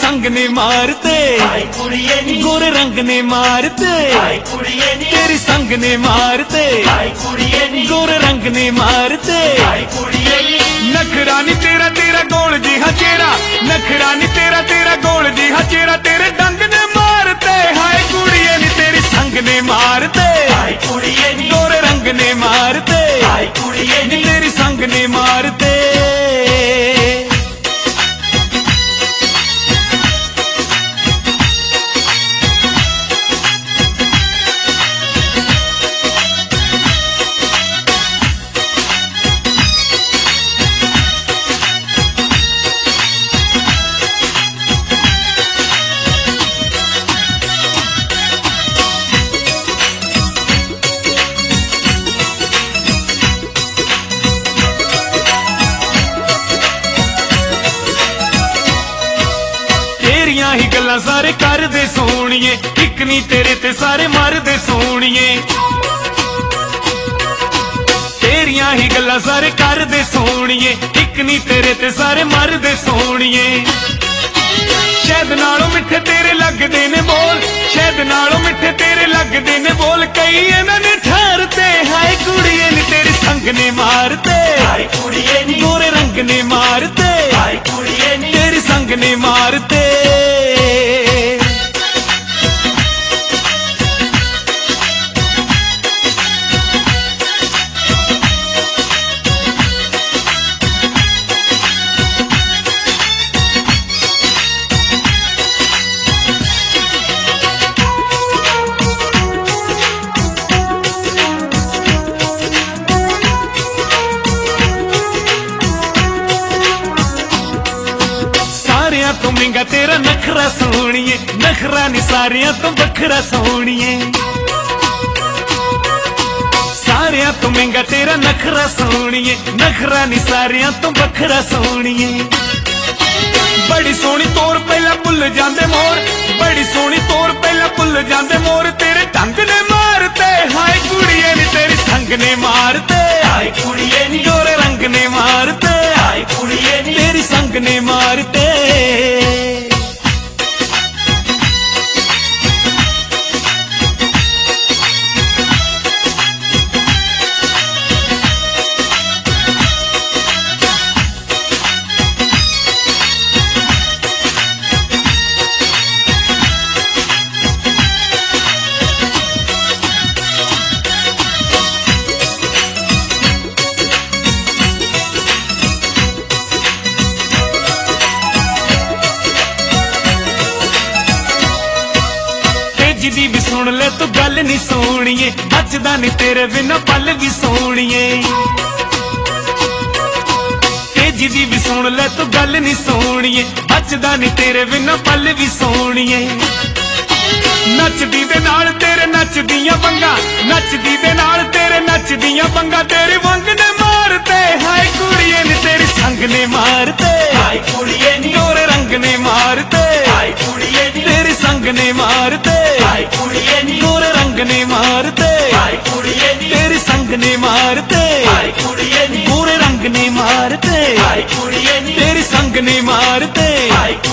संग ने मारते, गोरे रंग ने मारते, तेरी संग ने मारते, गोरे रंग ने मारते। नखरानी तेरा तेरा गोल जी हाँ चेहरा, नखरानी तेरा तेरा गोल जी हाँ चेहरा, तेरे डंग ने मारते। हाय कुड़िए नी तेरी संग ने मारते, गोरे रंग ने मारते, नी तेरी संग ने मारते। ही गल्लां सारे कर दे सोनिए, इक नी तेरे ते सारे मर दे सोनिए। तेरियां ही गल्लां सारे कर दे सोनिए, इक नी तेरे ते सारे मर दे सोनिए। शहद नालों मिठे तेरे लगदे ने बोल, शहद नालों मिठे तेरे लगदे ने बोल, कई इन्हां ने ठहरते। हाय कुड़िए नी तेरी संग ने मारते, गोरे रंग ने मारते, तेरी संग ने मारते। तो महंगा तेरा नखरा सोनिए, नखरा नी सारियां तो बखरा सोनिए। सारियां तो महंगा तेरा नखरा सोनिए, नखरा नी सारियां तो बखरा सोनिए। बड़ी सोनी तोर पहला भुल जांदे मोर, बड़ी सोनी तोर पहला भुल जांदे मोर, तेरे ढंग ने मारते। हाय कुड़िए नी तेरी संग ने मारते, गोरे रंग ने मारते, तेरी संग ने मारते। दी भी सुन ले तू गल नी सोनिए, बचदा नी तेरे बिना पल भी सोनिए। तेजी दी भी सुन ले तू गल नी सोनिए, बचदा नी तेरे बिना पल भी सोनिए। नचदी दे नाल तेरे नचदियां बंगा, नचदी दे नाल तेरे नचदियां बंगा, तेरी वंग ने मारते। हाय कुड़िए नी तेरी संग ने मारते, गोरे रंग ने मारते, तेरी संग ने मारते, गोरे रंग ने मारते, तेरी संग ने मारते, गोरे रंग ने मारते, तेरी संग ने मारते।